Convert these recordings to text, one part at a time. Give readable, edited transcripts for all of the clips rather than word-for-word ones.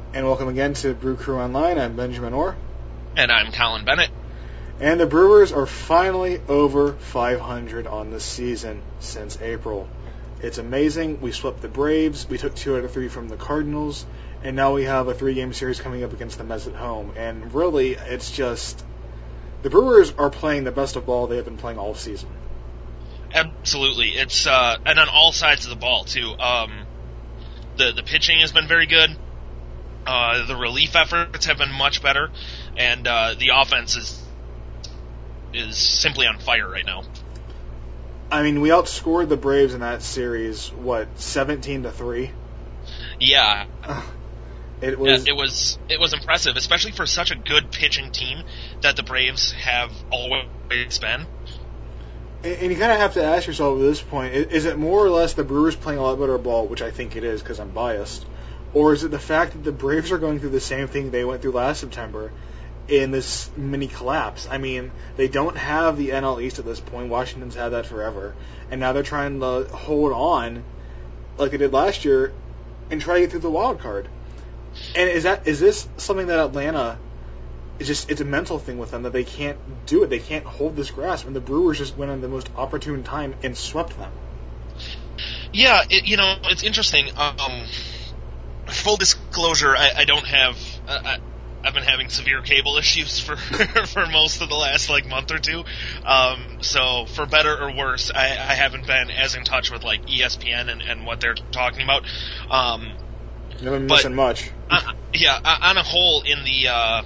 And welcome again to Brew Crew Online. I'm Benjamin Orr. And I'm Colin Bennett. And the Brewers are finally over 500 on the season since April. It's amazing. We swept the Braves. We took 2 out of 3 from the Cardinals. And now we have a 3-game series coming up against the Mets at home. And really, it's just... the Brewers are playing the best of ball they have been playing all season. Absolutely. It's and on all sides of the ball, too. The pitching has been very good. The relief efforts have been much better, and the offense is simply on fire right now. I mean, we outscored the Braves in that series, 17-3? Yeah. It was impressive, especially for such a good pitching team that the Braves have always been. And you kind of have to ask yourself at this point, is it more or less the Brewers playing a lot better ball, which I think it is because I'm biased, or is it the fact that the Braves are going through the same thing they went through last September in this mini collapse? I mean, they don't have the NL East at this point. Washington's had that forever. And now they're trying to hold on like they did last year and try to get through the wild card. And is this something that Atlanta, it's a mental thing with them that they can't do it. They can't hold this grasp. And the Brewers just went on the most opportune time and swept them. Yeah, it's interesting. Full disclosure, I don't have... I've been having severe cable issues for for most of the last month or two. So for better or worse, I haven't been as in touch with ESPN and what they're talking about. You've been missing much. On a whole, in the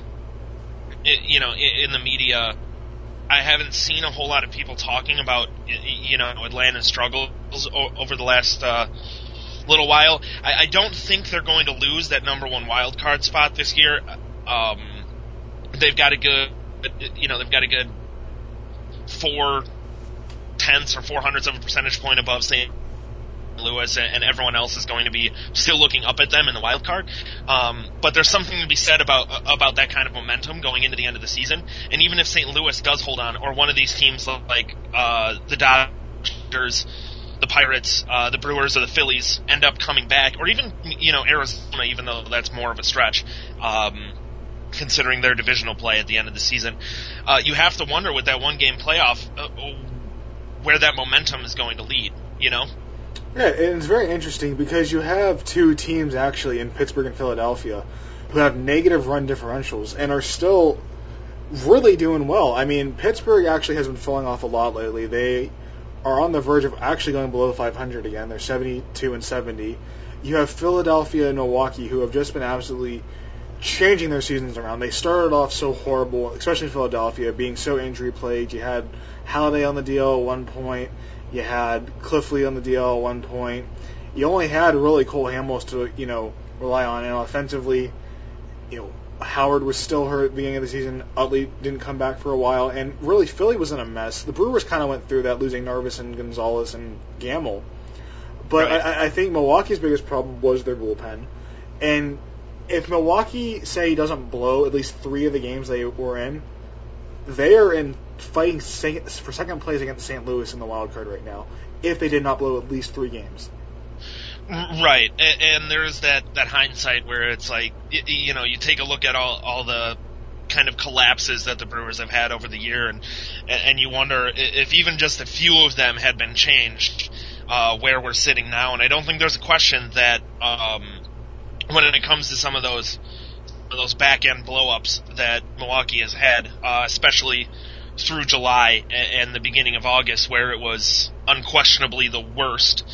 in the media, I haven't seen a whole lot of people talking about Atlanta's struggles over the last little while. I don't think they're going to lose that number 1 wild card spot this year. They've got a good 4/10 or 400ths of a percentage point above St. Louis, and everyone else is going to be still looking up at them in the wild card. But there's something to be said about that kind of momentum going into the end of the season. And even if St. Louis does hold on, or one of these teams like the Dodgers, the Pirates, the Brewers, or the Phillies end up coming back, or even Arizona, even though that's more of a stretch, considering their divisional play at the end of the season, you have to wonder with that 1-game playoff where that momentum is going to lead. Yeah, and it's very interesting because you have 2 teams actually in Pittsburgh and Philadelphia who have negative run differentials and are still really doing well. I mean, Pittsburgh actually has been falling off a lot lately. They are on the verge of actually going below 500 again. They're 72-70. You have Philadelphia and Milwaukee who have just been absolutely changing their seasons around. They started off so horrible, especially Philadelphia, being so injury-plagued. You had Halladay on the DL at one point. You had Cliffley on the DL at one point. You only had really Cole Hamels to, rely on. And offensively, Howard was still hurt at the beginning of the season. Utley didn't come back for a while. And really, Philly was in a mess. The Brewers kind of went through that, losing Narvis and Gonzalez and Gamble. But right. I think Milwaukee's biggest problem was their bullpen. And if Milwaukee, say, doesn't blow at least 3 of the games they were in, they are in fighting for second place against St. Louis in the wild card right now, if they did not blow at least 3 games. Right, and there's that hindsight where it's you take a look at all the kind of collapses that the Brewers have had over the year, and you wonder if even just a few of them had been changed, where we're sitting now. And I don't think there's a question that when it comes to some of those back-end blow-ups that Milwaukee has had, especially through July and the beginning of August, where it was unquestionably the worst,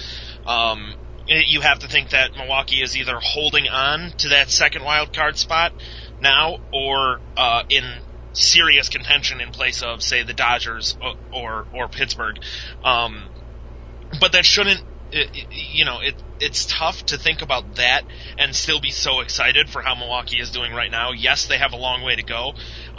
you have to think that Milwaukee is either holding on to that second wild card spot now, or in serious contention in place of, say, the Dodgers or Pittsburgh. But that shouldn't, it's tough to think about that and still be so excited for how Milwaukee is doing right now. Yes, they have a long way to go,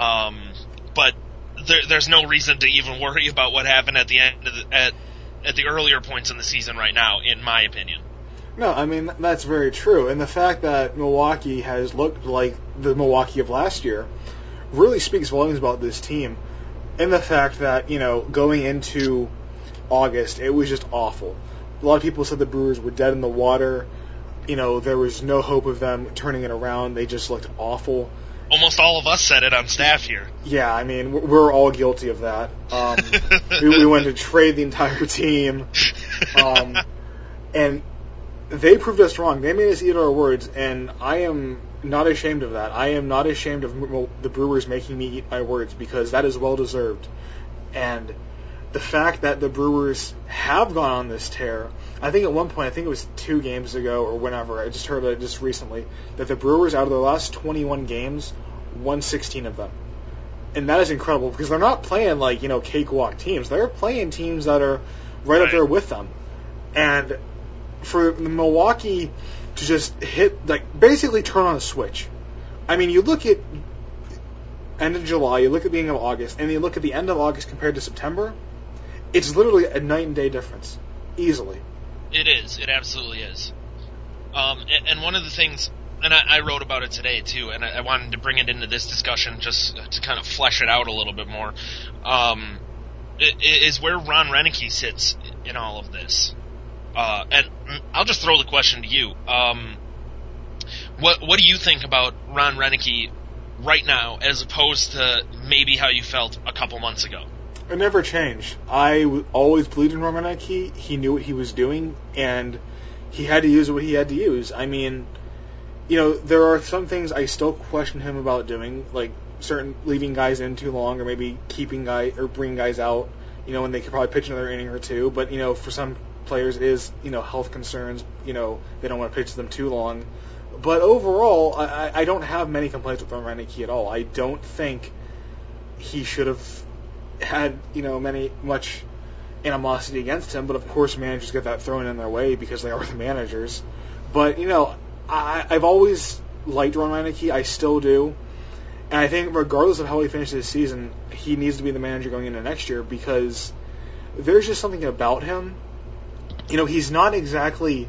but there's no reason to even worry about what happened at the end of at the earlier points in the season right now, in my opinion. No, I mean, that's very true. And the fact that Milwaukee has looked like the Milwaukee of last year really speaks volumes about this team. And the fact that, going into August, it was just awful. A lot of people said the Brewers were dead in the water. there was no hope of them turning it around. They just looked awful. Almost all of us said it on staff here. Yeah, I mean, we're all guilty of that. We went to trade the entire team, and they proved us wrong. They made us eat our words, and I am not ashamed of that. I am not ashamed of the Brewers making me eat my words, because that is well-deserved. And the fact that the Brewers have gone on this tear, I think at one point, I think it was 2 games ago or whenever, I just heard it just recently, that the Brewers, out of their last 21 games, won 16 of them. And that is incredible, because they're not playing like, cakewalk teams. They're playing teams that are right up there with them. And for Milwaukee to just basically turn on a switch. I mean, you look at end of July, you look at the beginning of August, and you look at the end of August compared to September, it's literally a night and day difference. Easily. It is. It absolutely is. And one of the things, and I wrote about it today too, and I wanted to bring it into this discussion just to kind of flesh it out a little bit more, is where Ron Roenicke sits in all of this. And I'll just throw the question to you. What do you think about Ron Roenicke right now, as opposed to maybe how you felt a couple months ago? It never changed. I always believed in Ron Roenicke. He knew what he was doing, and he had to use what he had to use. I mean, there are some things I still question him about doing, like leaving guys in too long, or maybe keeping guys or bringing guys out, when they could probably pitch another inning or two. But for some players, it is health concerns. They don't want to pitch them too long. But overall, I don't have many complaints with Ron Roenicke at all. I don't think he should have had much animosity against him. But of course, managers get that thrown in their way because they are the managers. But I've always liked Ron Roenicke. I still do. And I think regardless of how he finishes this season, he needs to be the manager going into next year, because there's just something about him. He's not exactly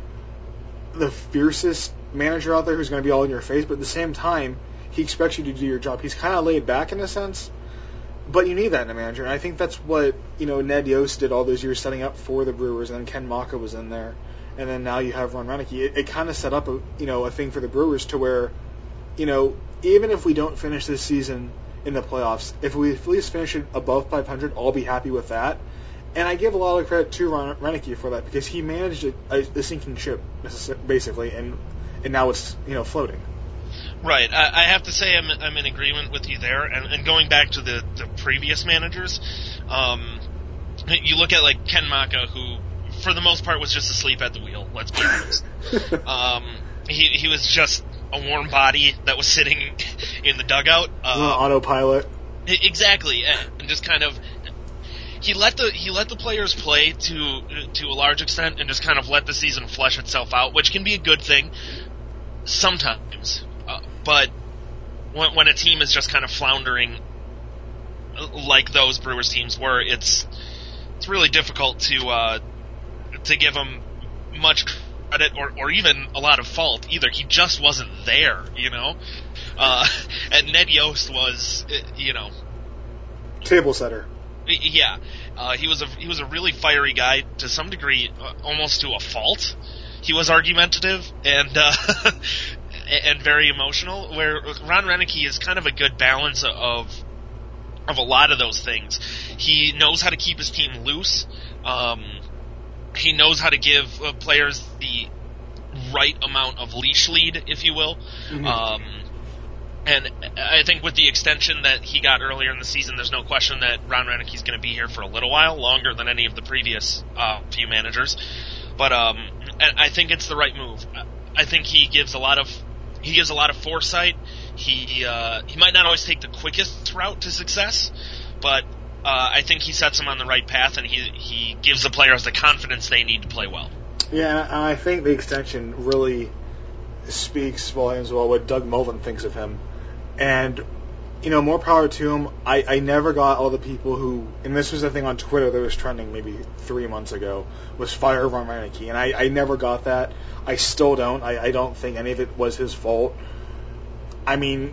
the fiercest manager out there who's going to be all in your face, but at the same time, he expects you to do your job. He's kind of laid back in a sense, but you need that in a manager. And I think that's what, Ned Yost did all those years setting up for the Brewers, and then Ken Maka was in there. And then now you have Ron Roenicke. It kind of set up a thing for the Brewers to where, even if we don't finish this season in the playoffs, if we at least finish it above 500, I'll be happy with that. And I give a lot of credit to Ron Roenicke for that, because he managed a sinking ship, basically, and now it's floating. Right. I have to say I'm in agreement with you there. And going back to the previous managers, you look at like Ken Maka, who for the most part was just asleep at the wheel. Let's be honest. He was just a warm body that was sitting in the dugout. Autopilot. Exactly, and just kind of. He let the players play to a large extent, and just kind of let the season flesh itself out, which can be a good thing sometimes. But when a team is just kind of floundering, like those Brewers teams were, it's really difficult to give him much credit or even a lot of fault either. He just wasn't there, and Ned Yost was, table setter. Yeah, he was a really fiery guy to some degree, almost to a fault. He was argumentative and and very emotional. Where Ron Roenicke is kind of a good balance of a lot of those things. He knows how to keep his team loose. He knows how to give players the right amount of leash lead, if you will. Mm-hmm. And I think with the extension that he got earlier in the season, there's no question that Ron Roenicke is going to be here for a little while, longer than any of the previous few managers. But I think it's the right move. I think he gives a lot of foresight. He might not always take the quickest route to success, but I think he sets them on the right path, and he gives the players the confidence they need to play well. Yeah, and I think the extension really speaks volumes about what Doug Mullen thinks of him. And, more power to him. I never got all the people who, and this was a thing on Twitter that was trending maybe 3 months ago, was fire Ron Roenicke. And I never got that. I still don't. I don't think any of it was his fault. I mean,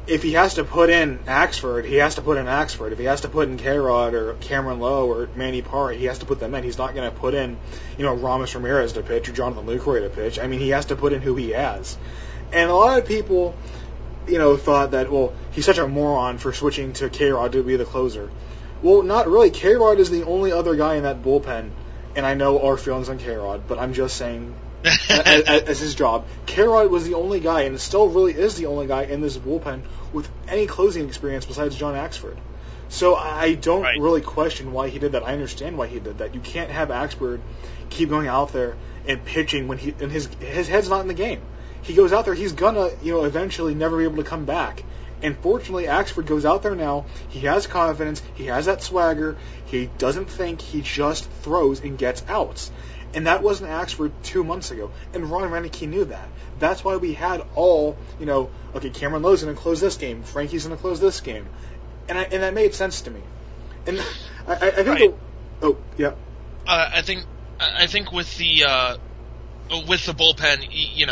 if he has to put in Axford, he has to put in Axford. If he has to put in K-Rod or Cameron Lowe or Manny Parr, he has to put them in. He's not going to put in, Ramos Ramirez to pitch or Jonathan Lucroy to pitch. I mean, he has to put in who he has. And a lot of people, thought that, well, he's such a moron for switching to K-Rod to be the closer. Well, not really. K-Rod is the only other guy in that bullpen, and I know our feelings on K-Rod, but I'm just saying, as his job, K-Rod was the only guy, and still really is the only guy in this bullpen with any closing experience besides John Axford. So I don't really question why he did that. I understand why he did that. You can't have Axford keep going out there and pitching when his head's not in the game. He goes out there, he's gonna, eventually never be able to come back. And fortunately, Axford goes out there now. He has confidence. He has that swagger. He doesn't think. He just throws and gets outs. And that wasn't Axford 2 months ago. And Ron Roenicke knew that. That's why we had all, okay, Cameron Lowe's going to close this game. Frankie's going to close this game. And that made sense to me. And I think... yeah. I think with the bullpen,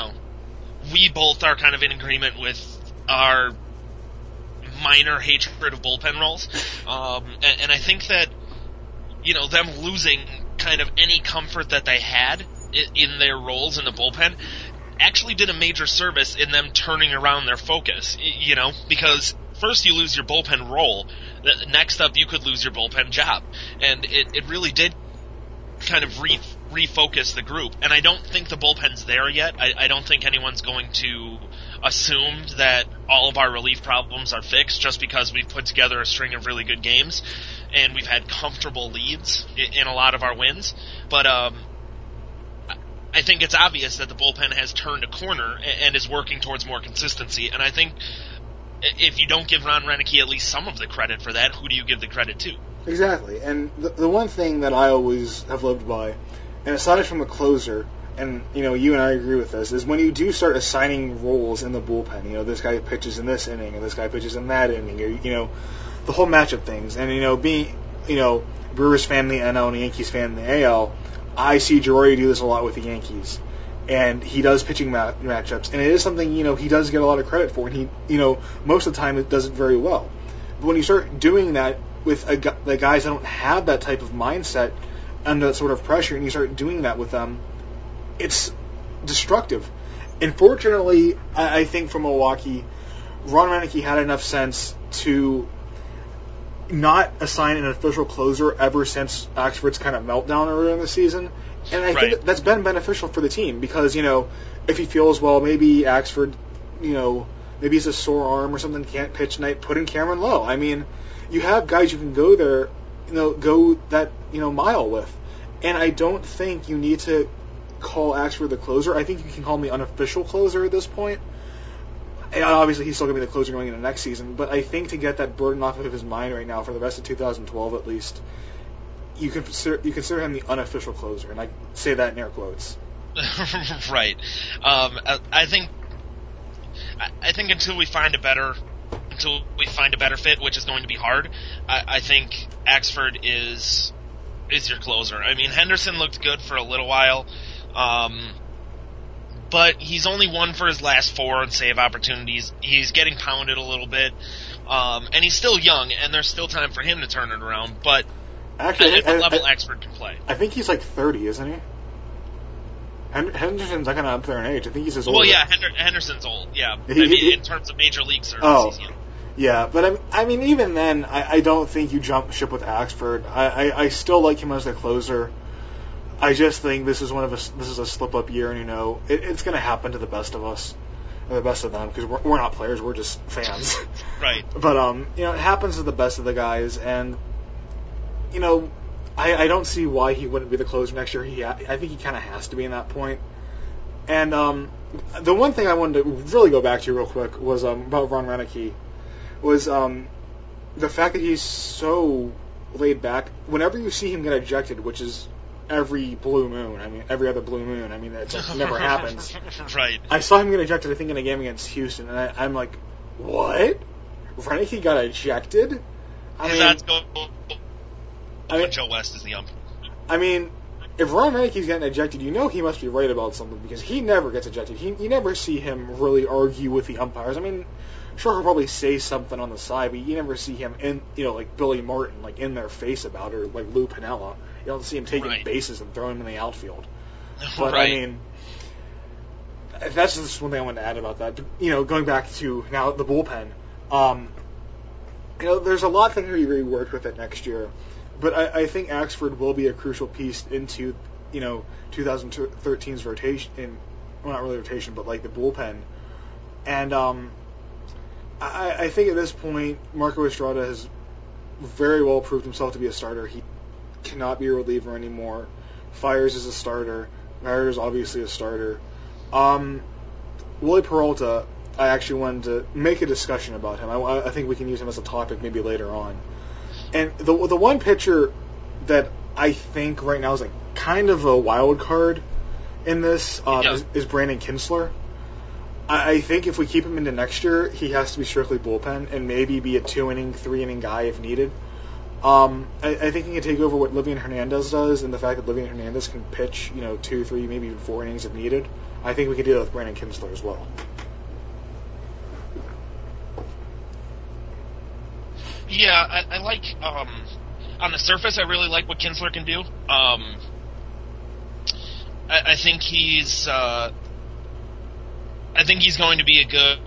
we both are kind of in agreement with our minor hatred of bullpen roles. And I think that, them losing kind of any comfort that they had in their roles in the bullpen actually did a major service in them turning around their focus, because first you lose your bullpen role, next up you could lose your bullpen job. And it really did kind of refocus the group. And I don't think the bullpen's there yet. I don't think anyone's going to assume that all of our relief problems are fixed just because we've put together a string of really good games and we've had comfortable leads in a lot of our wins. But I think it's obvious that the bullpen has turned a corner and is working towards more consistency. And I think if you don't give Ron Roenicke at least some of the credit for that, who do you give the credit to? Exactly. And the one thing that I always have lived by, and aside from the closer, and you and I agree with this, is when you do start assigning roles in the bullpen. This guy pitches in this inning, and this guy pitches in that inning. The whole matchup things, and being Brewers fan in the NL and a Yankees fan in the AL, I see Girardi do this a lot with the Yankees, and he does pitching matchups, and it is something he does get a lot of credit for, and he most of the time it does it very well. But when you start doing that with the guys that don't have that type of mindset under that sort of pressure, and you start doing that with them, it's destructive. Unfortunately, I think for Milwaukee, Ron Roenicke had enough sense to not assign an official closer ever since Axford's kind of meltdown earlier in the season. And I think that's been beneficial for the team because, if he feels, well, maybe Axford, maybe he's a sore arm or something, can't pitch tonight, put in Cameron Lowe. I mean, you have guys you can go there, go that, mile with. And I don't think you need to call Axford the closer. I think you can call him the unofficial closer at this point. And obviously, he's still going to be the closer going into next season, but I think to get that burden off of his mind right now for the rest of 2012 at least, you consider him the unofficial closer, and I say that in air quotes. Right. I think until we find a better fit, which is going to be hard, I think Axford is your closer. I mean, Henderson looked good for a little while, but he's only won for his last 4 in save opportunities. He's getting pounded a little bit, and he's still young, and there's still time for him to turn it around. But actually, at the level Axford can play, I think he's like 30, isn't he? Henderson's not going to up there in age. I think he's as old. Well, yeah, Henderson's old. Yeah, in terms of major league service, he's young. Yeah, but I mean, even then, I don't think you jump ship with Axford. I still like him as the closer. I just think this is a slip-up year, and it's going to happen to the best of us, or the best of them, because we're not players, we're just fans. Right. But it happens to the best of the guys, and I don't see why he wouldn't be the closer next year. I think he kind of has to be in that point. And the one thing I wanted to really go back to real quick was about Ron Roenicke. Was the fact that he's so laid back. Whenever you see him get ejected, which is every blue moon, every other blue moon, it never happens. Right. I saw him get ejected, I think, in a game against Houston, and I'm like, what? Roenicke got ejected? Joe West is the ump. I mean, if Ron Roenicke's getting ejected, he must be right about something, because he never gets ejected. You never see him really argue with the umpires. sure, he'll probably say something on the side, but you never see him in, like Billy Martin, like in their face about it, or like Lou Piniella. You don't see him taking bases and throwing them in the outfield. But I mean, that's just one thing I wanted to add about that. Going back to now the bullpen, there's a lot that can be reworked with it next year, but I think Axford will be a crucial piece into 2013's rotation, well, not really rotation, but like the bullpen. And I think at this point, Marco Estrada has very well proved himself to be a starter. He cannot be a reliever anymore. Fiers is a starter. Mayer is obviously a starter. Willie Peralta, I actually wanted to make a discussion about him. I think we can use him as a topic maybe later on. And the one pitcher that I think right now is like kind of a wild card in this is Brandon Kintzler. I think if we keep him into next year, he has to be strictly bullpen and maybe be a 2-inning, 3-inning guy if needed. I think he can take over what Livian Hernandez does, and the fact that Livian Hernandez can pitch, 2, 3, maybe even 4 innings if needed. I think we can do that with Brandon Kintzler as well. Yeah, I like, on the surface, I really like what Kintzler can do. I think he's going to be a good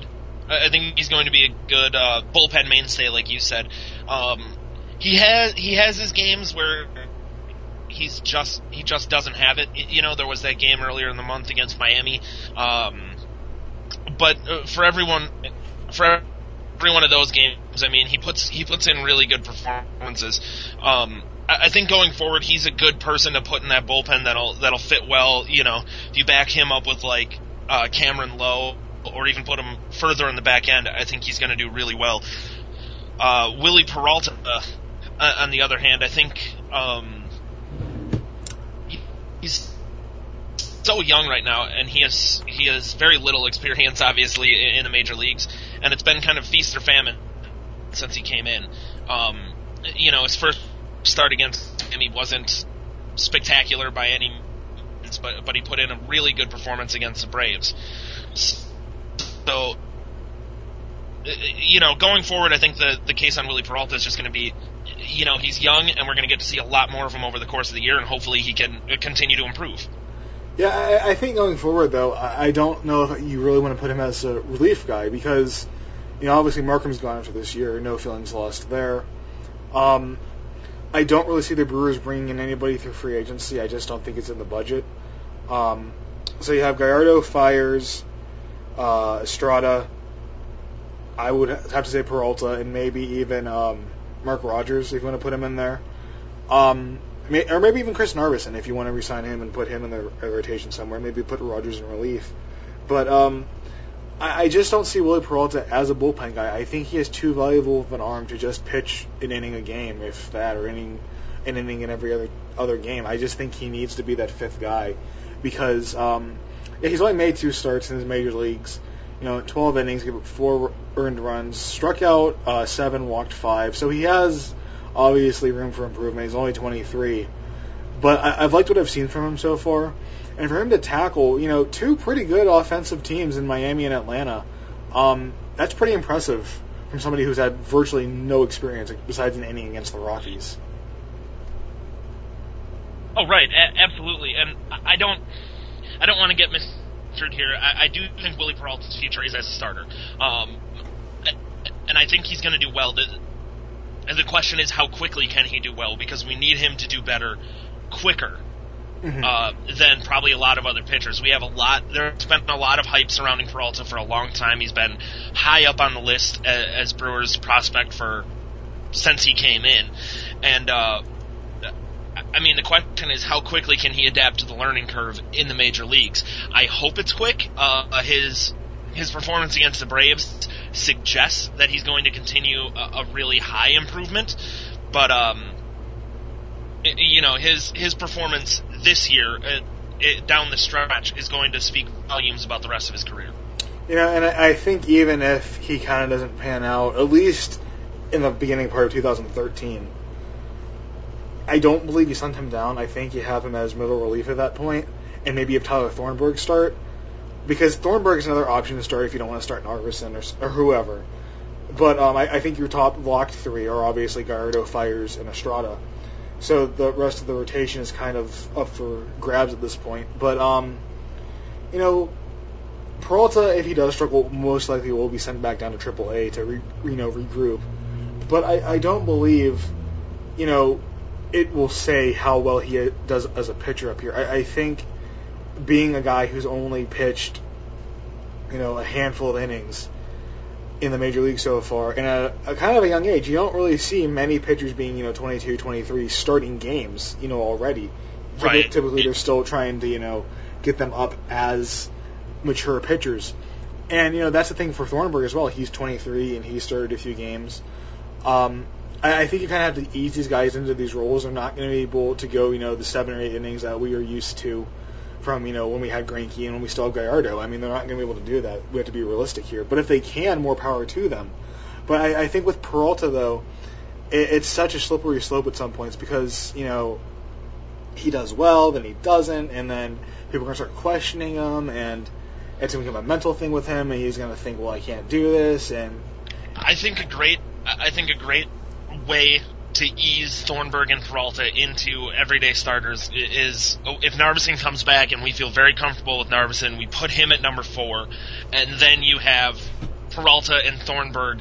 bullpen mainstay, like you said. He has his games where he just doesn't have it. There was that game earlier in the month against Miami. But for every one of those games, I mean, he puts in really good performances. I think going forward, he's a good person to put in that bullpen that'll fit well. If you back him up with like Cameron Lowe, or even put him further in the back end, I think he's going to do really well. Willie Peralta, on the other hand, I think he's so young right now, and he has very little experience, obviously, in the major leagues, and it's been kind of feast or famine since he came in. His first start against him, he wasn't spectacular by any means, but he put in a really good performance against the Braves. So, going forward, I think the case on Willie Peralta is just going to be, he's young, and we're going to get to see a lot more of him over the course of the year, and hopefully he can continue to improve. Yeah, I think going forward, though, I don't know if you really want to put him as a relief guy because, obviously Markham's gone after this year, no feelings lost there. I don't really see the Brewers bringing in anybody through free agency. I just don't think it's in the budget. So you have Gallardo, Fiers, Estrada, I would have to say Peralta, and maybe even Mark Rogers if you want to put him in there. Or maybe even Chris Narveson if you want to re-sign him and put him in the rotation somewhere. Maybe put Rogers in relief. But I just don't see Willie Peralta as a bullpen guy. I think he has too valuable of an arm to just pitch an inning a game, if that, or an inning in every other game. I just think he needs to be that fifth guy because he's only made 2 starts in his major leagues. 12 innings, gave up 4 earned runs, struck out 7, walked 5. So he has obviously room for improvement. He's only 23. But I've liked what I've seen from him so far. And for him to tackle, 2 pretty good offensive teams in Miami and Atlanta, that's pretty impressive from somebody who's had virtually no experience besides an inning against the Rockies. Oh, right, absolutely. And I don't want to get misconstrued here. I do think Willie Peralta's future is as a starter. And I think he's going to do well. And the question is, how quickly can he do well? Because we need him to do better quicker than probably a lot of other pitchers. There's been a lot of hype surrounding Peralta for a long time. He's been high up on the list as Brewers prospect since he came in. And, the question is, how quickly can he adapt to the learning curve in the major leagues? I hope it's quick. His performance against the Braves suggests that he's going to continue a really high improvement, but his performance this year down the stretch is going to speak volumes about the rest of his career. And I think even if he kind of doesn't pan out, at least in the beginning part of 2013, I don't believe you sent him down. I think you have him as middle relief at that point, and maybe have Tyler Thornburg start. because Thornburg is another option to start if you don't want to start Narveson or whoever. But I think your top locked three are obviously Gallardo, Fires, and Estrada. So the rest of the rotation is kind of up for grabs at this point. But, Peralta, if he does struggle, most likely will be sent back down to AAA to regroup. But I don't believe, it will say how well he does as a pitcher up here. I think being a guy who's only pitched, a handful of innings in the major league so far, and at a kind of a young age, you don't really see many pitchers being, 22, 23, starting games, already. Right. Typically, they're still trying to, get them up as mature pitchers. And, that's the thing for Thornburg as well. He's 23, and he started a few games. I think you kind of have to ease these guys into these roles. They're not going to be able to go, the 7 or 8 innings that we are used to from, when we had Greinke and when we still have Gallardo. I mean, they're not going to be able to do that. We have to be realistic here. But if they can, more power to them. But I think with Peralta, though, it's such a slippery slope at some points because, he does well, then he doesn't, and then people are going to start questioning him, and it's going to become a mental thing with him, and he's going to think, well, I can't do this, and... I think a great way to ease Thornburg and Peralta into everyday starters is if Narveson comes back and we feel very comfortable with Narveson, we put him at number 4, and then you have Peralta and Thornburg,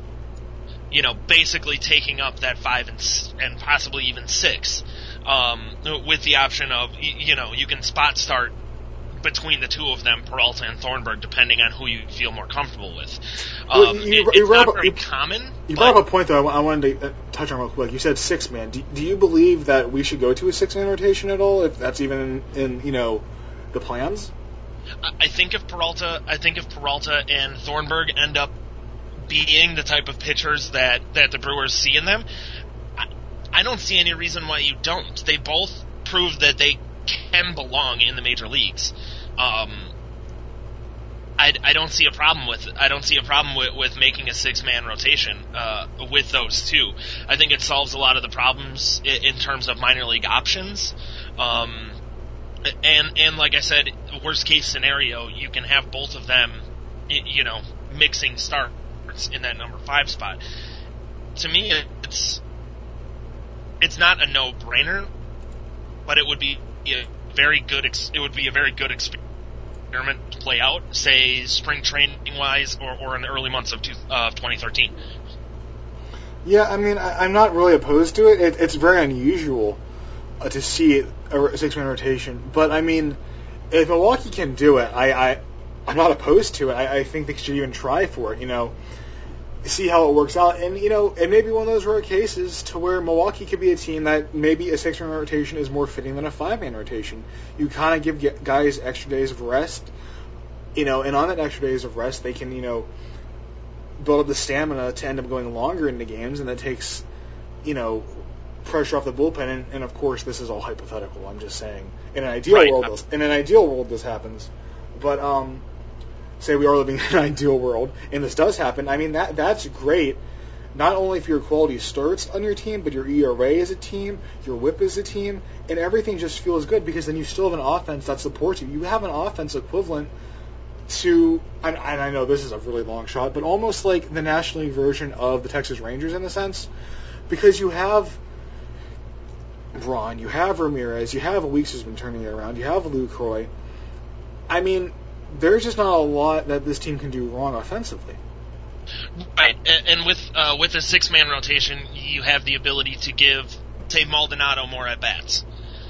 basically taking up that 5 and possibly even 6, with the option of, you can spot start between the two of them, Peralta and Thornburg, depending on who you feel more comfortable with. It's not very common. You brought up a point, though, I wanted to touch on real quick. You said 6-man. Do you believe that we should go to a 6-man rotation at all, if that's even in the plans? I think if Peralta and Thornburg end up being the type of pitchers that the Brewers see in them, I don't see any reason why you don't. They both prove that they can belong in the major leagues. I don't see a problem with making a 6-man rotation with those two. I think it solves a lot of the problems in terms of minor league options. And like I said, worst case scenario, you can have both of them, mixing starts in that number 5 spot. To me, it's not a no-brainer, but it would be a very good experiment to play out, say spring training wise or in the early months of 2013. Yeah, I mean, I'm not really opposed to it. It's very unusual to see a 6-man rotation, but I mean, if Milwaukee can do it, I'm not opposed to it. I think they should even try for it. See how it works out, and it may be one of those rare cases to where Milwaukee could be a team that maybe a 6-man rotation is more fitting than a 5-man rotation. You kind of give guys extra days of rest, and on that extra days of rest, they can build up the stamina to end up going longer into games, and that takes pressure off the bullpen. And of course, this is all hypothetical. I'm just saying, in an ideal world, this happens, but say we are living in an ideal world, and this does happen, I mean, that's great, not only for your quality starts on your team, but your ERA as a team, your WHIP as a team, and everything just feels good, because then you still have an offense that supports you. You have an offense equivalent to, and I know this is a really long shot, but almost like the National League version of the Texas Rangers in a sense, because you have Braun, you have Ramirez, you have Weeks who's been turning it around, you have Lucroy. I mean, there's just not a lot that this team can do wrong offensively. Right, and with a 6-man rotation, you have the ability to give, say, Maldonado more at bats,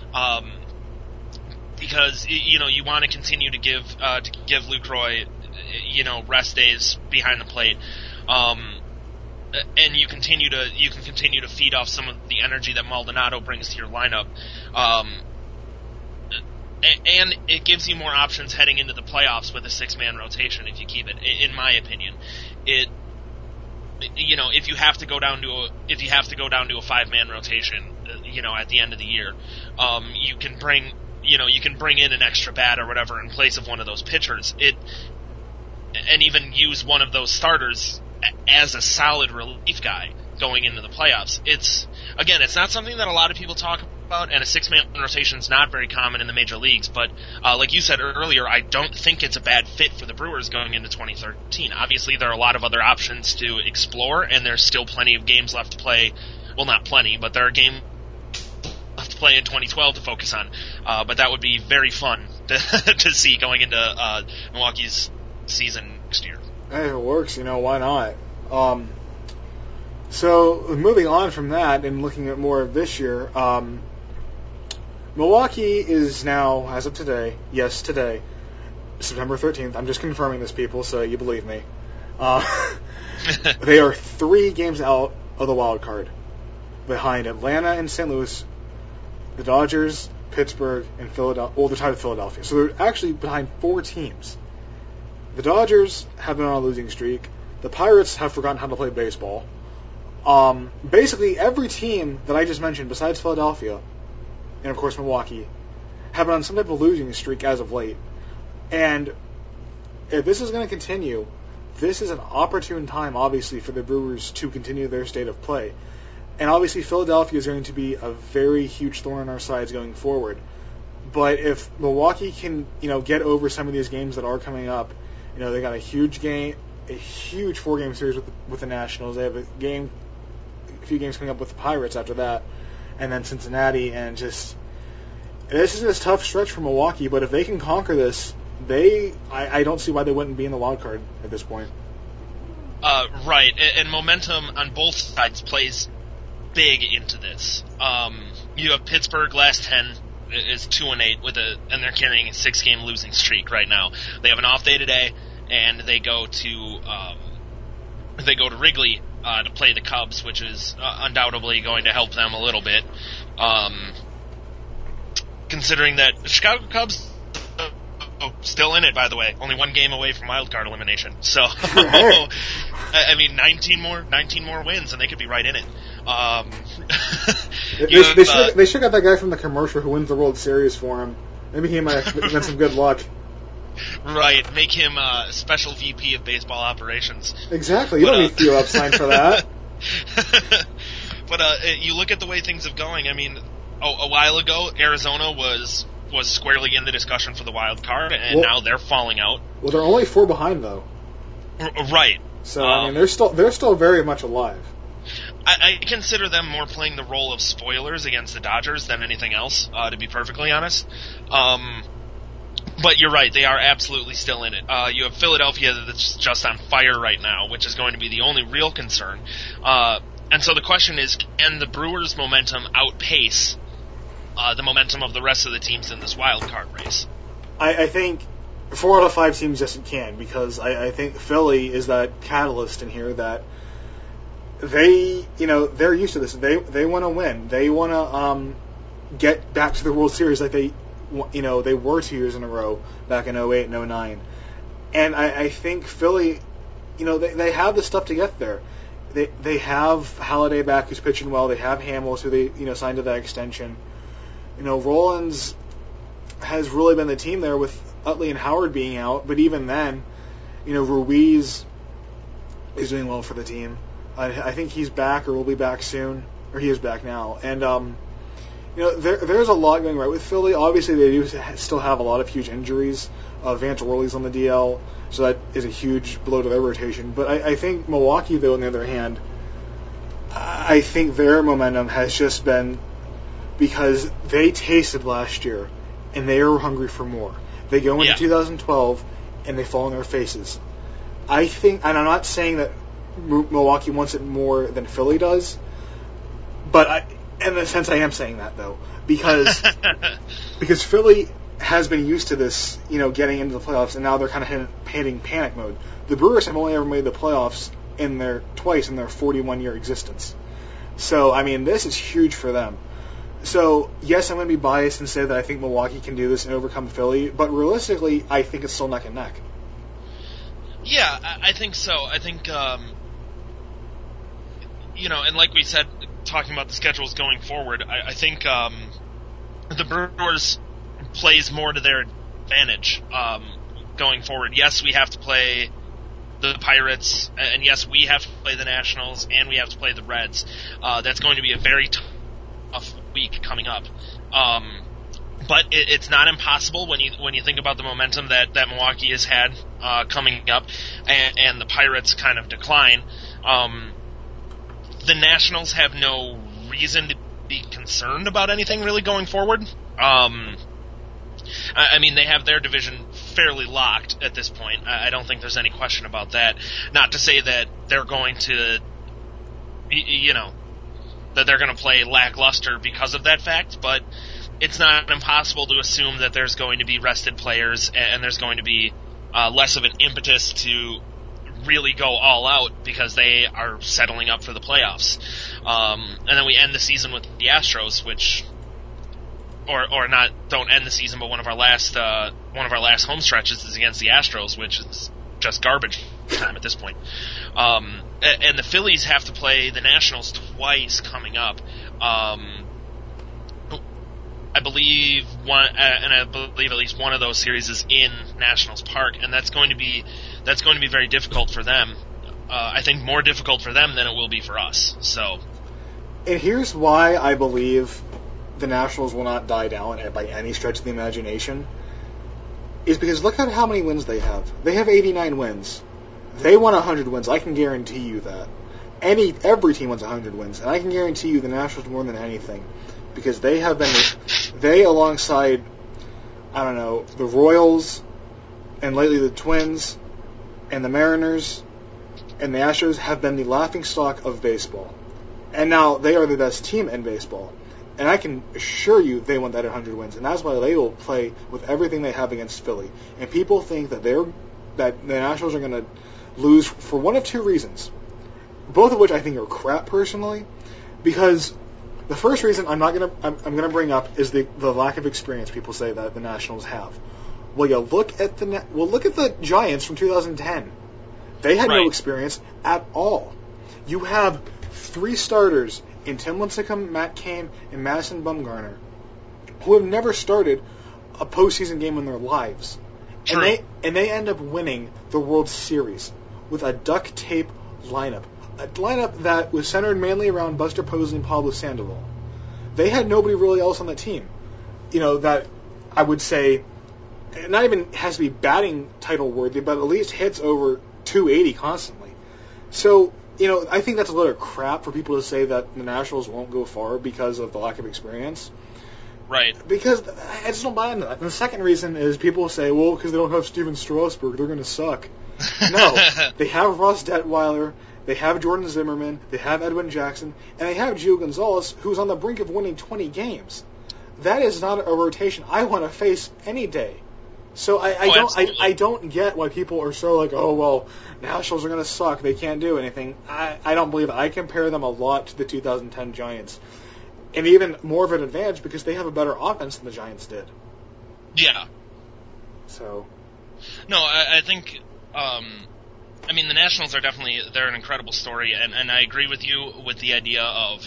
because you want to continue to give Lucroy, rest days behind the plate, and you can continue to feed off some of the energy that Maldonado brings to your lineup. And it gives you more options heading into the playoffs with a 6-man rotation if you keep it. In my opinion, if you have to go down to a 5-man rotation, at the end of the year, you can bring in an extra bat or whatever in place of one of those pitchers. And even use one of those starters as a solid relief guy going into the playoffs. It's not something that a lot of people talk about, and a 6-man rotation is not very common in the major leagues, but like you said earlier, I don't think it's a bad fit for the Brewers going into 2013. Obviously, there are a lot of other options to explore, and there's still plenty of games left to play. Well, not plenty, but there are games left to play in 2012 to focus on. But that would be very fun to see going into Milwaukee's season next year. Hey, if it works, why not? So, moving on from that and looking at more of this year, Milwaukee is now, as of today, today, September 13th. I'm just confirming this, people, so you believe me. They are 3 games out of the wild card, behind Atlanta and St. Louis, the Dodgers, Pittsburgh, and Philadelphia. Well, they're tied with Philadelphia. So they're actually behind 4 teams. The Dodgers have been on a losing streak. The Pirates have forgotten how to play baseball. Basically, every team that I just mentioned, besides Philadelphia, and of course Milwaukee, have been on some type of losing streak as of late. And if this is going to continue, this is an opportune time, obviously, for the Brewers to continue their state of play. And obviously, Philadelphia is going to be a very huge thorn on our sides going forward. But if Milwaukee can, get over some of these games that are coming up, they got a huge 4-game series with the Nationals. They have a few games coming up with the Pirates after that, and then Cincinnati, and this is a tough stretch for Milwaukee. But if they can conquer this, I don't see why they wouldn't be in the wild card at this point. Right, and momentum on both sides plays big into this. You have Pittsburgh last 10 is 2-8 and they're carrying a 6-game losing streak right now. They have an off day today, and they go to Wrigley to play the Cubs, which is undoubtedly going to help them a little bit. Considering that the Chicago Cubs still in it, by the way, only 1 game away from wild card elimination. So, I mean, 19 more wins, and they could be right in it. They should have that guy from the commercial who wins the World Series for him. Maybe he might have been some good luck. Right, make him special VP of baseball operations. Exactly, you don't need Theo Epstein for that. But you look at the way things are going. I mean, a while ago, Arizona was squarely in the discussion for the wild card, and now they're falling out. Well, they're only 4 behind, though. Right. So I mean, they're still very much alive. I consider them more playing the role of spoilers against the Dodgers than anything else, to be perfectly honest. But you're right, they are absolutely still in it. You have Philadelphia that's just on fire right now, which is going to be the only real concern. And so the question is, can the Brewers' momentum outpace the momentum of the rest of the teams in this wild card race? I think 4 out of 5 teams, yes, it can, because I think Philly is that catalyst in here that they're used to this. They want to win. They want to get back to the World Series like they were 2 years in a row back in 2008 and 2009. And I think Philly, they have the stuff to get there. They have Halladay back who's pitching well. They have Hamels who they signed to that extension. Rollins has really been the team there with Utley and Howard being out. But even then, Ruiz is doing well for the team. I think he's back or will be back soon, or he is back now. And there's a lot going right with Philly. Obviously, they do still have a lot of huge injuries. Vance Worley's on the DL, so that is a huge blow to their rotation. But I think Milwaukee, though, on the other hand, I think their momentum has just been because they tasted last year, and they are hungry for more. They go into 2012, and they fall on their faces. I think, and I'm not saying that Milwaukee wants it more than Philly does, but in a sense I am saying that, though, because Philly has been used to this, getting into the playoffs, and now they're kind of hitting panic mode. The Brewers have only ever made the playoffs twice in their 41-year existence. So, I mean, this is huge for them. So, yes, I'm going to be biased and say that I think Milwaukee can do this and overcome Philly, but realistically, I think it's still neck and neck. Yeah, I think so. I think, and like we said, talking about the schedules going forward, I think the Brewers plays more to their advantage going forward. Yes, we have to play the Pirates, and yes, we have to play the Nationals, and we have to play the Reds. That's going to be a very tough week coming up. But it's not impossible when you think about the momentum that Milwaukee has had coming up, and the Pirates' kind of decline. The Nationals have no reason to be concerned about anything really going forward. I mean, they have their division fairly locked at this point. I don't think there's any question about that. Not to say that they're going to, that they're going to play lackluster because of that fact, but it's not impossible to assume that there's going to be rested players and there's going to be less of an impetus to really go all out because they are settling up for the playoffs. And then we end the season with the Astros, which, or not, don't end the season, but one of our last home stretches is against the Astros, which is just garbage time at this point. And the Phillies have to play the Nationals twice coming up. I believe at least one of those series is in Nationals Park, and that's going to be very difficult for them. I think more difficult for them than it will be for us. So, and here's why I believe the Nationals will not die down by any stretch of the imagination. Is because look at how many wins they have. They have 89 wins. They won 100 wins. I can guarantee you that. Every team wants 100 wins, and I can guarantee you the Nationals more than anything. Because they have been, alongside, I don't know, the Royals, and lately the Twins, and the Mariners, and the Astros have been the laughingstock of baseball. And now they are the best team in baseball. And I can assure you they want that 100 wins. And that's why they will play with everything they have against Philly. And people think that the Nationals are going to lose for one of two reasons. Both of which I think are crap, personally. Because the first reason I'm going to bring up is the lack of experience people say that the Nationals have. Well, you look at the Giants from 2010. They had no experience at all. You have three starters in Tim Lincecum, Matt Cain, and Madison Bumgarner who have never started a postseason game in their lives. True. And they end up winning the World Series with a duct tape lineup. A lineup that was centered mainly around Buster Posey and Pablo Sandoval. They had nobody really else on the team. That I would say, not even has to be batting title worthy, but at least hits over 280 constantly. So, I think that's a lot of crap for people to say that the Nationals won't go far because of the lack of experience. Right. Because I just don't buy into that. And the second reason is people say, well, because they don't have Steven Strasburg, they're going to suck. No. They have Ross Detweiler, they have Jordan Zimmerman, they have Edwin Jackson, and they have Gio Gonzalez, who's on the brink of winning 20 games. That is not a rotation I want to face any day. So I don't get why people are so like, oh, well, Nationals are going to suck, they can't do anything. I don't believe it. I compare them a lot to the 2010 Giants. And even more of an advantage because they have a better offense than the Giants did. Yeah. So. No, I think, the Nationals are they're an incredible story, and I agree with you with the idea of,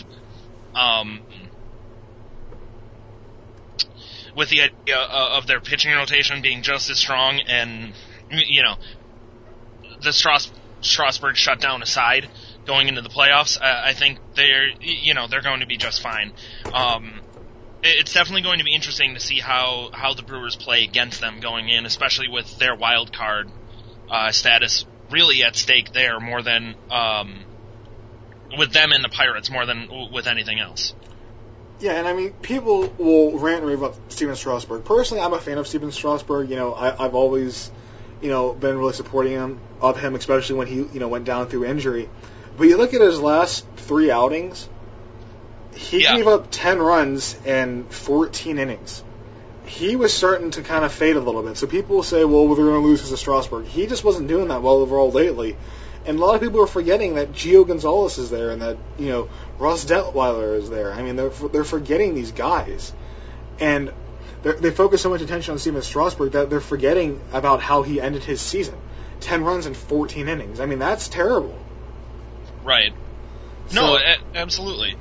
their pitching rotation being just as strong, and the Strasburg shutdown aside, going into the playoffs, I think they're going to be just fine. It's definitely going to be interesting to see how the Brewers play against them going in, especially with their wild card status really at stake there more than with them and the Pirates more than with anything else. Yeah, and people will rant and rave about Steven Strasburg. Personally, I'm a fan of Steven Strasburg. I've always, been really supporting of him, especially when he, went down through injury. But you look at his last 3 outings, he gave up 10 runs in 14 innings. He was starting to kind of fade a little bit. So people will say, well, they're going to lose because of Strasburg. He just wasn't doing that well overall lately. And a lot of people are forgetting that Gio Gonzalez is there and that, Ross Detweiler is there. They're forgetting these guys. And they focus so much attention on Steven Strasburg that they're forgetting about how he ended his season. 10 runs in 14 innings. That's terrible. Right. No, absolutely.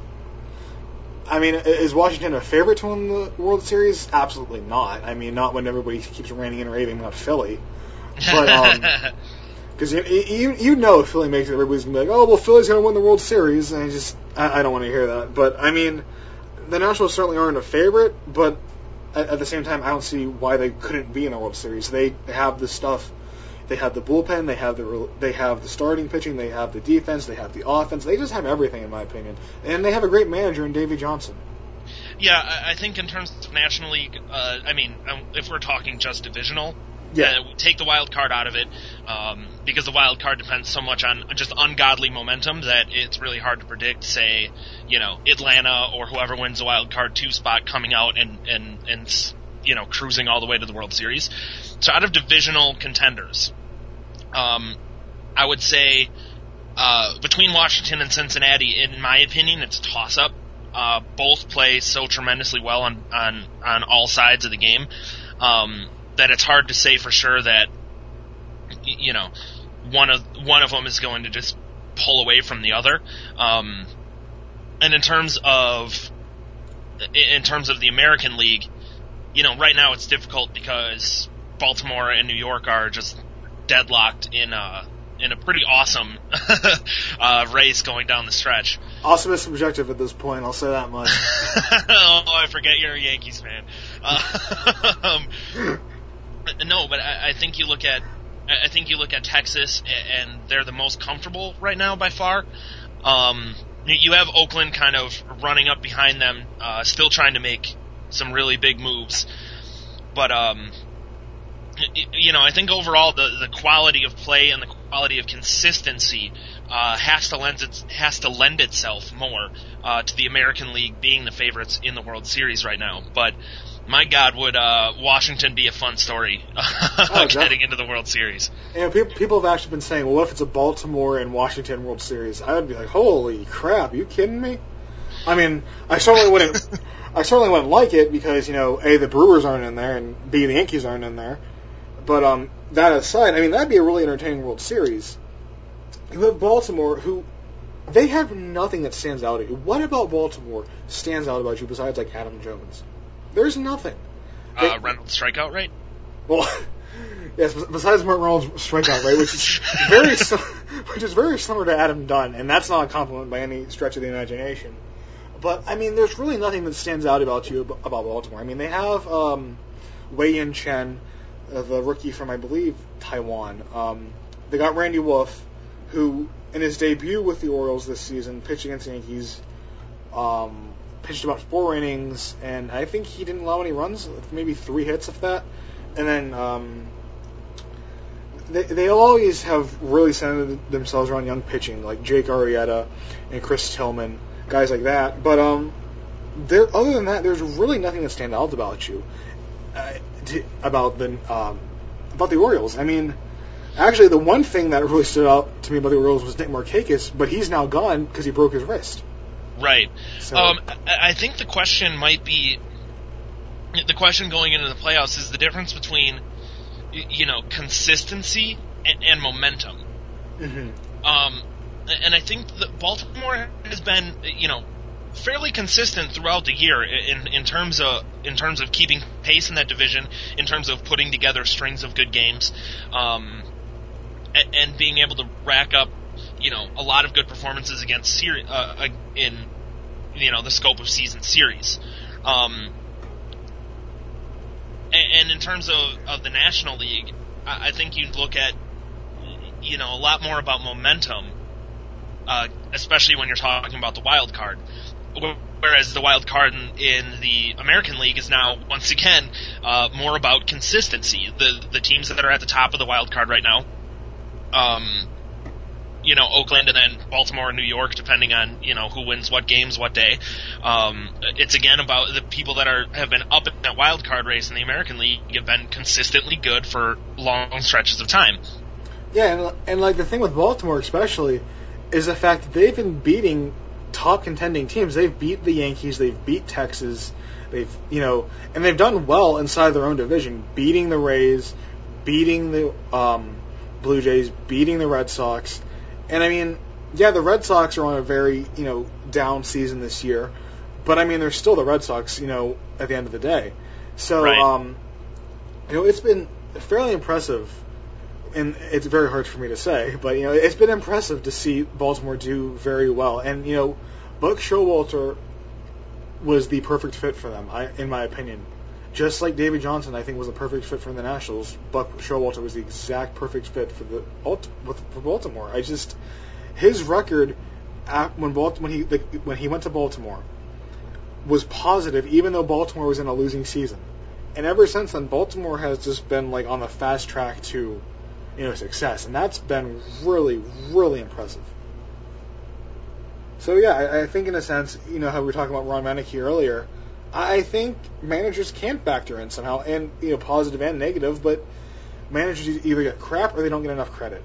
Is Washington a favorite to win the World Series? Absolutely not. Not when everybody keeps ranting and raving about Philly. But, because if Philly makes it, everybody's going to be like, oh, well, Philly's going to win the World Series. And I don't want to hear that. But, the Nationals certainly aren't a favorite, but at the same time, I don't see why they couldn't be in the World Series. They have the stuff. They have the bullpen. They have the starting pitching. They have the defense. They have the offense. They just have everything, in my opinion. And they have a great manager in Davey Johnson. Yeah, I think in terms of National League, if we're talking just divisional, take the wild card out of it, because the wild card depends so much on just ungodly momentum that it's really hard to predict, say, Atlanta or whoever wins the wild card 2 spot coming out and cruising all the way to the World Series. So out of divisional contenders, I would say between Washington and Cincinnati, in my opinion, it's a toss-up. Both play so tremendously well on all sides of the game that it's hard to say for sure that one of them is going to just pull away from the other. And in terms of the American League, right now it's difficult because Baltimore and New York are just deadlocked in a pretty awesome race going down the stretch. Awesome is subjective at this point, I'll say that much. Oh, I forget you're a Yankees fan. No, but I think you look at Texas, and they're the most comfortable right now by far. You have Oakland kind of running up behind them, still trying to make some really big moves. But I think overall the quality of play and the quality of consistency has to lend itself more to the American League being the favorites in the World Series right now. But my God, would Washington be a fun story getting into the World Series? People have actually been saying, well, what if it's a Baltimore and Washington World Series? I would be like, holy crap, are you kidding me? I mean, I certainly wouldn't like it because, A, the Brewers aren't in there, and B, the Yankees aren't in there. But that aside, that'd be a really entertaining World Series. You have Baltimore, who they have nothing that stands out at you. What about Baltimore stands out about you besides like Adam Jones? There's nothing. Reynolds strikeout rate? Well, yes. Besides Martin Reynolds' strikeout rate, which is very similar to Adam Dunn, and that's not a compliment by any stretch of the imagination. But there's really nothing that stands out about you about Baltimore. They have Wei-Yin Chen, the rookie from, I believe, Taiwan. They got Randy Wolf, who, in his debut with the Orioles this season, pitched against the Yankees, pitched about 4 innings, and I think he didn't allow any runs, maybe 3 hits, if that. And then they always have really centered themselves around young pitching, like Jake Arrieta and Chris Tillman, guys like that. But other than that, there's really nothing that stands out about you. About the Orioles. Actually, the one thing that really stood out to me about the Orioles was Nick Markakis, but he's now gone because he broke his wrist. Right. So, I think the question going into the playoffs is the difference between, consistency and momentum. Mm-hmm. And I think that Baltimore has been, fairly consistent throughout the year in terms of keeping pace in that division, in terms of putting together strings of good games, and being able to rack up, a lot of good performances against in the scope of season series. And in terms of the National League, I think you'd look at a lot more about momentum, especially when you're talking about the wild card. Whereas the wild card in the American League is now, once again, more about consistency. The teams that are at the top of the wild card right now, Oakland and then Baltimore and New York, depending on, who wins what games what day. It's again about the people that have been up in that wild card race in the American League have been consistently good for long stretches of time. Yeah, and the thing with Baltimore especially is the fact that they've been beating top contending teams. They've beat the Yankees, they've beat Texas, and they've done well inside their own division, beating the Rays, beating the Blue Jays, beating the Red Sox. And the Red Sox are on a very, down season this year, but they're still the Red Sox, at the end of the day. So, right. It's been fairly impressive, and it's very hard for me to say, but, it's been impressive to see Baltimore do very well. And, Buck Showalter was the perfect fit for them, in my opinion. Just like Davey Johnson, I think, was the perfect fit for the Nationals, Buck Showalter was the exact perfect fit for Baltimore. His record when he went to Baltimore was positive, even though Baltimore was in a losing season. And ever since then, Baltimore has just been like on the fast track to, success, and that's been really, really impressive. So yeah, I think in a sense, how we were talking about Ron Meineke earlier, I think managers can factor in somehow, and positive and negative, but managers either get crap or they don't get enough credit.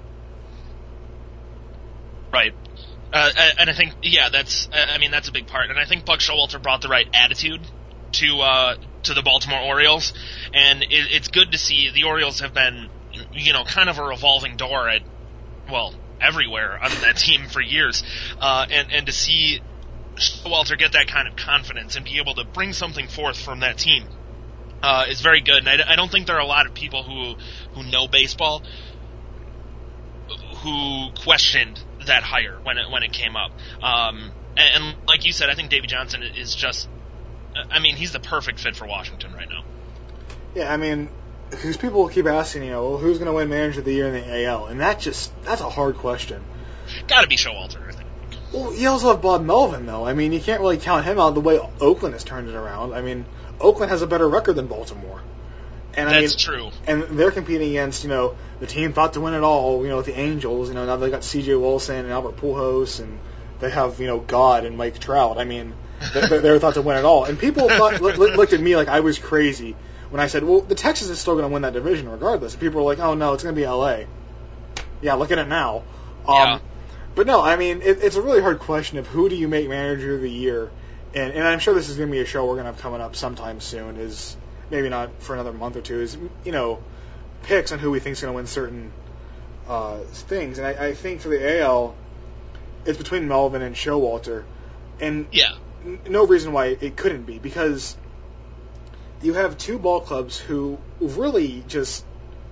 Right. And I think, that's a big part. And I think Buck Showalter brought the right attitude to the Baltimore Orioles, and it's good to see the Orioles have been, kind of a revolving door at, everywhere on that team for years, and to see Showalter get that kind of confidence and be able to bring something forth from that team is very good. And I don't think there are a lot of people who know baseball who questioned that hire when it came up. And like you said, I think Davey Johnson is just, he's the perfect fit for Washington right now. Yeah, because people keep asking, who's going to win Manager of the Year in the AL? And that's a hard question. Got to be Showalter, I think. Well, you also have Bob Melvin, though. You can't really count him out the way Oakland has turned it around. Oakland has a better record than Baltimore. And that's true. And they're competing against, the team thought to win it all, with the Angels. Now they got C.J. Wilson and Albert Pujols, and they have, God and Mike Trout. They were thought to win it all. And people looked at me like I was crazy when I said, well, the Texans is still going to win that division regardless. People were like, oh, no, it's going to be L.A. Yeah, look at it now. Yeah. But no, it's a really hard question of who do you make Manager of the Year. And I'm sure this is going to be a show we're going to have coming up sometime soon, is maybe not for another month or two, is, picks on who we think is going to win certain things. And I think for the AL, it's between Melvin and Showalter. And no reason why it couldn't be, because you have two ball clubs who really just,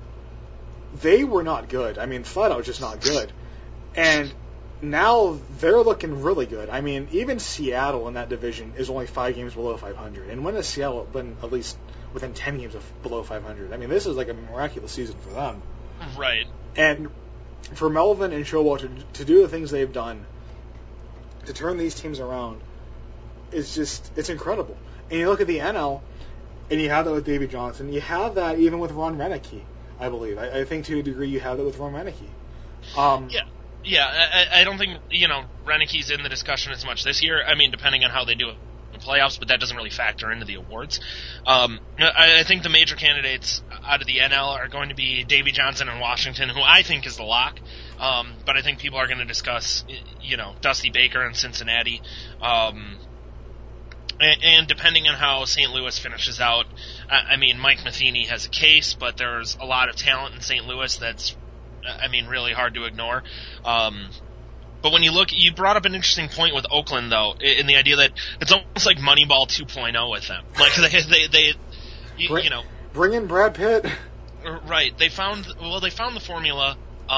they were not good. Flat out just not good. And now they're looking really good. Even Seattle in that division is only 5 games below 500. And when has Seattle been at least within 10 games of below 500? This is like a miraculous season for them. Right. And for Melvin and Showalter to do the things they've done, to turn these teams around, it's incredible. And you look at the NL, and you have that with Davey Johnson. You have that even with Ron Meineke, I believe. I think to a degree you have that with Ron Meineke. Yeah, I don't think, Reineke's in the discussion as much this year. Depending on how they do it in the playoffs, but that doesn't really factor into the awards. I think the major candidates out of the NL are going to be Davey Johnson in Washington, who I think is the lock. But I think people are going to discuss, Dusty Baker in Cincinnati. And depending on how St. Louis finishes out, Mike Matheny has a case, but there's a lot of talent in St. Louis that's really hard to ignore. But when you look, you brought up an interesting point with Oakland, though, in the idea that it's almost like Moneyball 2.0 with them. Like they bring in Brad Pitt. Right. They found the formula,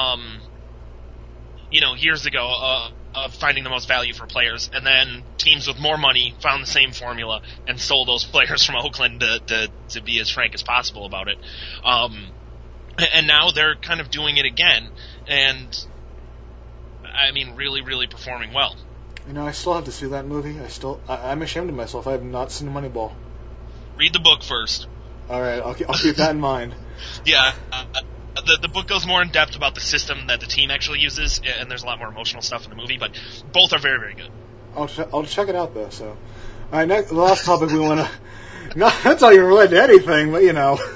years ago of finding the most value for players, and then teams with more money found the same formula and sold those players from Oakland to be as frank as possible about it. And now they're kind of doing it again, and really, really performing well. I still have to see that movie. I'm ashamed of myself. I have not seen Moneyball. Read the book first. All right, I'll keep that in mind. Yeah, the book goes more in depth about the system that the team actually uses, and there's a lot more emotional stuff in the movie. But both are very, very good. I'll check it out though. So, all right, the last topic we want to. Not not even related to anything, but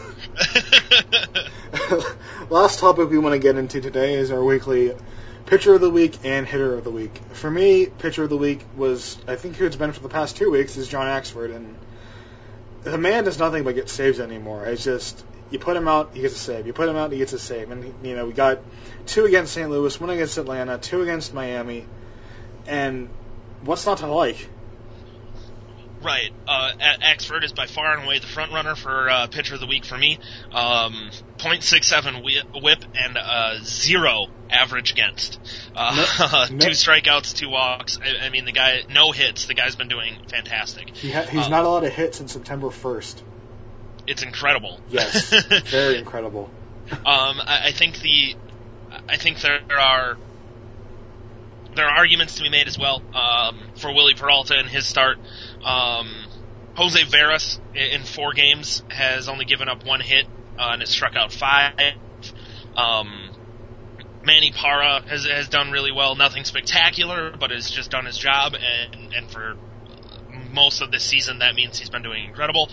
Last topic we want to get into today is our weekly Pitcher of the Week and Hitter of the Week. For me, Pitcher of the Week was, I think who it's been for the past 2 weeks, is John Axford. And the man does nothing but get saves anymore. It's just, you put him out, he gets a save. You put him out, he gets a save. And, we got 2 against St. Louis, 1 against Atlanta, 2 against Miami. And what's not to like? Right. Axford is by far and away the front runner for Pitcher of the Week for me. .67 whip and 0 average against. 2 strikeouts, 2 walks. I mean, the guy, no hits. The guy's been doing fantastic. He's not allowed to hit since September 1st. It's incredible. Yes, very incredible. I think there are arguments to be made as well for Willie Peralta and his start. Jose Veras in 4 games has only given up 1 hit and has struck out 5. Manny Parra has done really well. Nothing spectacular, but has just done his job, and for most of this season, that means he's been doing incredible.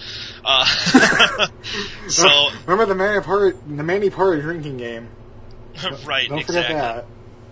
So remember the Manny Parra drinking game. Right, don't forget that.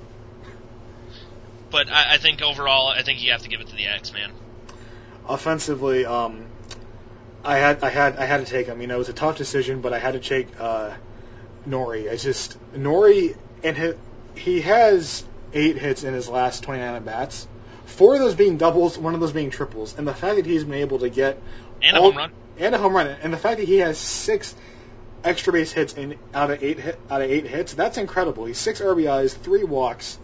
But I think overall, I think you have to give it to the X-Man. Offensively, I had to take him. You know, it was a tough decision, but I had to take Nori. It's just Nori, and he has 8 hits in his last 29 at bats. 4 of those being doubles, 1 of those being triples, and the fact that he's been able to get a home run, and the fact that he has 6 extra base hits out of 8 hits, that's incredible. He's 6 RBIs, 3 walks.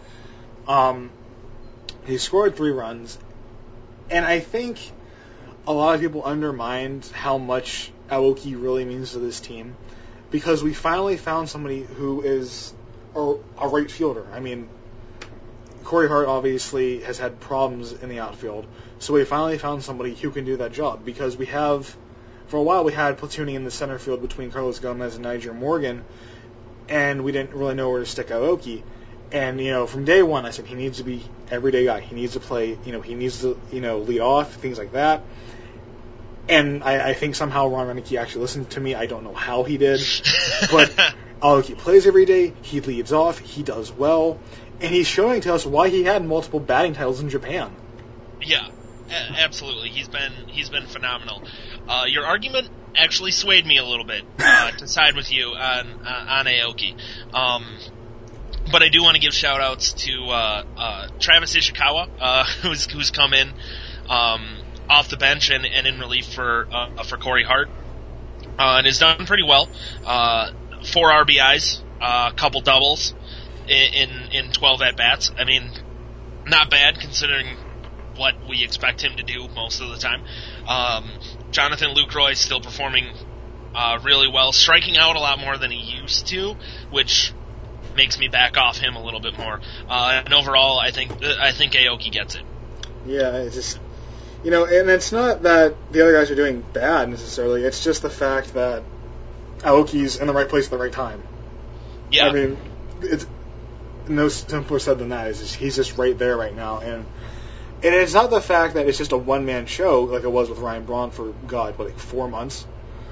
He scored 3 runs, and I think a lot of people undermined how much Aoki really means to this team, because we finally found somebody who is a right fielder. I mean, Corey Hart obviously has had problems in the outfield, so we finally found somebody who can do that job, because for a while we had platooning in the center field between Carlos Gomez and Niger Morgan, and we didn't really know where to stick Aoki. And, you know, from day one, I said he needs to be everyday guy. He needs to play, you know, he needs to, you know, lead off, things like that. And I think somehow Ron Renicky actually listened to me. I don't know how he did. But Aoki plays every day. He leads off. He does well. And he's showing to us why he had multiple batting titles in Japan. Yeah, absolutely. He's been phenomenal. Your argument actually swayed me a little bit to side with you on Aoki. But I do want to give shout-outs to Travis Ishikawa, who's come in off the bench and in relief for Corey Hart, and has done pretty well. 4 RBIs, a couple doubles in 12 at-bats. I mean, not bad considering what we expect him to do most of the time. Jonathan Lucroy is still performing really well, striking out a lot more than he used to, which makes me back off him a little bit more. And overall, I think Aoki gets it. Yeah, it's just, you know, and it's not that the other guys are doing bad necessarily. It's just the fact that Aoki's in the right place at the right time. Yeah. I mean, it's no simpler said than that. It's just, he's just right there right now, and it's not the fact that it's just a one-man show like it was with Ryan Braun for, like 4 months.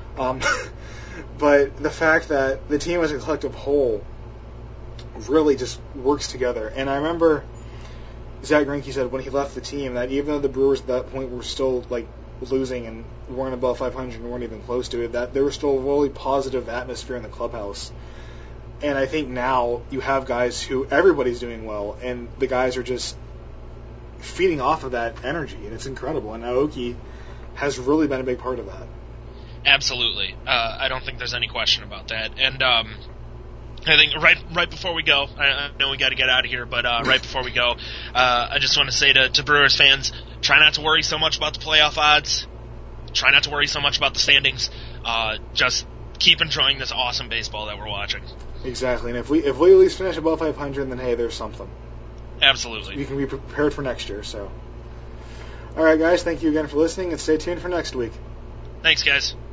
But the fact that the team as a collective whole really just works together. And I remember Zach Greinke said when he left the team that even though the Brewers at that point were still like losing and weren't above 500 and weren't even close to it, that there was still a really positive atmosphere in the clubhouse. And I think now you have guys who everybody's doing well, and the guys are just feeding off of that energy, and it's incredible. And Aoki has really been a big part of that. Absolutely. I don't think there's any question about that. And I think right before we go, I know we got to get out of here, but right before we go, I just want to say to Brewers fans, try not to worry so much about the playoff odds. Try not to worry so much about the standings. Just keep enjoying this awesome baseball that we're watching. Exactly, and if we at least finish above 500, then hey, there's something. Absolutely. We can be prepared for next year. So, all right, guys, thank you again for listening, and stay tuned for next week. Thanks, guys.